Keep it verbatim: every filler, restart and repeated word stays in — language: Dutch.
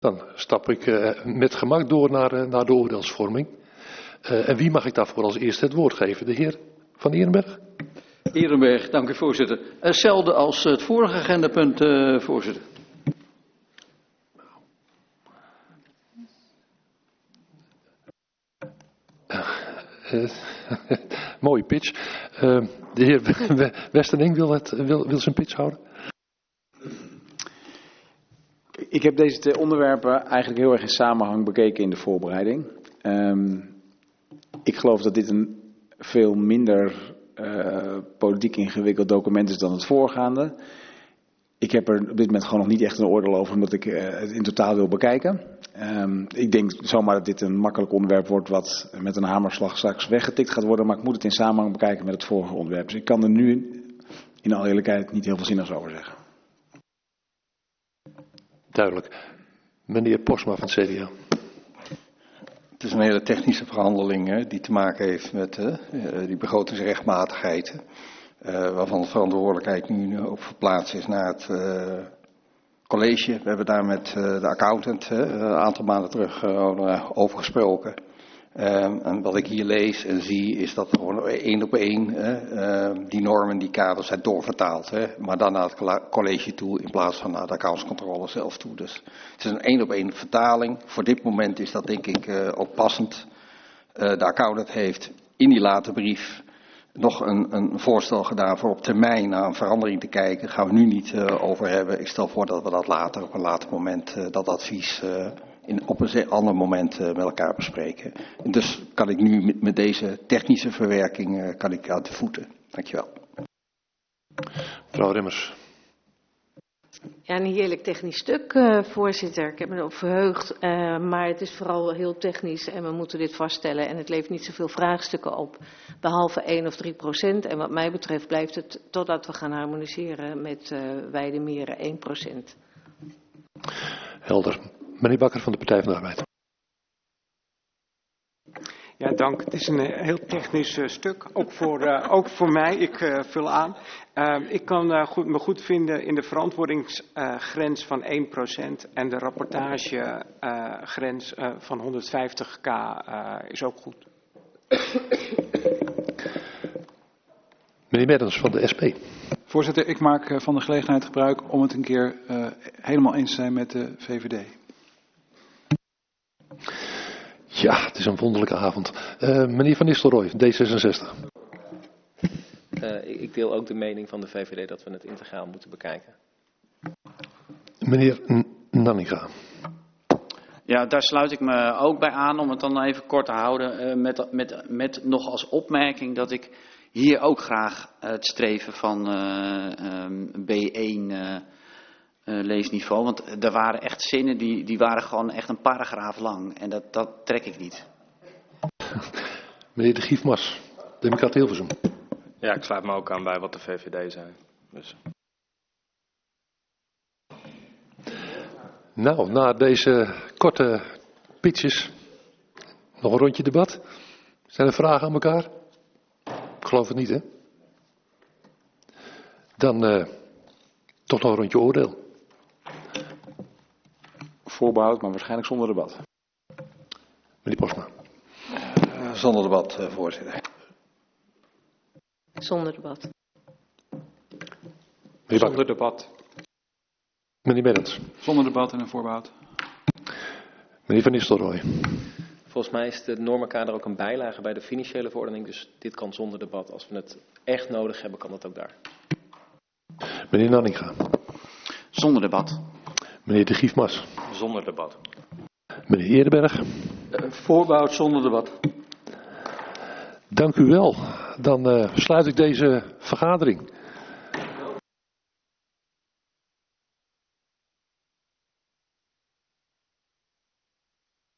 Dan stap ik uh, met gemak door naar, uh, naar de oordeelsvorming. Uh, en wie mag ik daarvoor als eerste het woord geven? De heer Van Ehrenberg? Ehrenberg, dank u voorzitter. Hetzelfde als het vorige agendapunt, uh, voorzitter. Uh, mooie pitch. Uh, de heer Westerling wil, het, wil, wil zijn pitch houden. Ik heb deze twee onderwerpen eigenlijk heel erg in samenhang bekeken in de voorbereiding. Um, ik geloof dat dit een veel minder uh, politiek ingewikkeld document is dan het voorgaande. Ik heb er op dit moment gewoon nog niet echt een oordeel over, omdat ik uh, het in totaal wil bekijken. Um, ik denk zomaar dat dit een makkelijk onderwerp wordt wat met een hamerslag straks weggetikt gaat worden. Maar ik moet het in samenhang bekijken met het vorige onderwerp. Dus ik kan er nu in alle eerlijkheid niet heel veel zinnigs over zeggen. Duidelijk. Meneer Posma van het C D A. Het is een hele technische verhandeling hè, die te maken heeft met uh, die begrotingsrechtmatigheid. Uh, waarvan de verantwoordelijkheid nu ook verplaatst is naar het uh, college. We hebben daar met uh, de accountant uh, een aantal maanden terug uh, over gesproken. Um, en wat ik hier lees en zie is dat gewoon één op één uh, die normen, die kaders zijn doorvertaald. Hè, maar dan naar het college toe in plaats van naar de accountscontrole zelf toe. Dus het is een één op één vertaling. Voor dit moment is dat denk ik uh, ook passend. Uh, de accountant heeft in die late brief nog een, een voorstel gedaan voor op termijn naar een verandering te kijken. Daar gaan we nu niet uh, over hebben. Ik stel voor dat we dat later op een later moment, uh, dat advies uh, in, op een ander moment uh, met elkaar bespreken. En dus kan ik nu met, met deze technische verwerking uh, kan ik uit de voeten. Dankjewel. Mevrouw Remmers. Ja, een heerlijk technisch stuk, uh, voorzitter. Ik heb me erop verheugd, uh, maar het is vooral heel technisch en we moeten dit vaststellen. En het levert niet zoveel vraagstukken op, behalve één of drie procent. En wat mij betreft blijft het, totdat we gaan harmoniseren met uh, Weidemeren, één procent. Helder. Meneer Bakker van de Partij van de Arbeid. Ja, dank. Het is een heel technisch uh, stuk, ook voor, uh, ook voor mij. Ik uh, vul aan. Uh, ik kan uh, goed, me goed vinden in de verantwoordingsgrens uh, van één procent en de rapportagegrens uh, uh, van honderdvijftig k uh, is ook goed. Meneer Mertens van de S P. Voorzitter, ik maak uh, van de gelegenheid gebruik om het een keer uh, helemaal eens te zijn met de V V D. Ja, het is een wonderlijke avond. Uh, meneer Van Nistelrooy, D zesenzestig. Uh, ik deel ook de mening van de V V D dat we het integraal moeten bekijken. Meneer Nanninga. Ja, daar sluit ik me ook bij aan om het dan even kort te houden. Uh, met, met, met nog als opmerking dat ik hier ook graag het streven van uh, um, B één uh, uh, leesniveau. Want er waren echt zinnen die, die waren gewoon echt een paragraaf lang. En dat, dat trek ik niet. Meneer de Giefmas, Democrat Hilversum. Ja, ik sluit me ook aan bij wat de V V D zei. Dus. Nou, na deze korte pitches, nog een rondje debat. Zijn er vragen aan elkaar? Ik geloof het niet, hè? Dan uh, toch nog een rondje oordeel. Voorbehoud, maar waarschijnlijk zonder debat. Meneer Posma. Uh, zonder debat, uh, voorzitter. Zonder debat. Meneer Zonder debat. Meneer Mertens. Zonder debat en een voorbehoud. Meneer Van Nistelrooy. Volgens mij is de normenkader ook een bijlage bij de financiële verordening. Dus dit kan zonder debat. Als we het echt nodig hebben, kan dat ook daar. Meneer Nanninga. Zonder debat. Meneer de Giefmas. Zonder debat. Meneer Eerdenberg. Uh, voorbehoud zonder debat. Dank u wel. Dan uh, sluit ik deze vergadering.